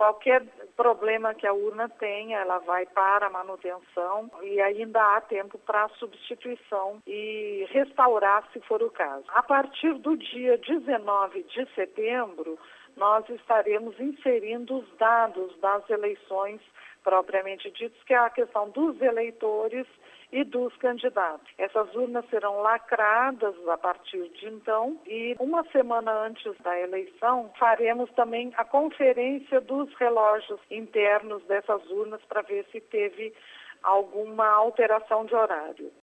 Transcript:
Qualquer problema que a urna tenha, ela vai para a manutenção e ainda há tempo para substituição e restaurar, se for o caso. A partir do dia 19 de setembro, nós estaremos inserindo os dados das eleições propriamente ditos, que é a questão dos eleitores e dos candidatos. Essas urnas serão lacradas a partir de então e uma semana antes da eleição faremos também a conferência dos relógios internos dessas urnas para ver se teve alguma alteração de horário.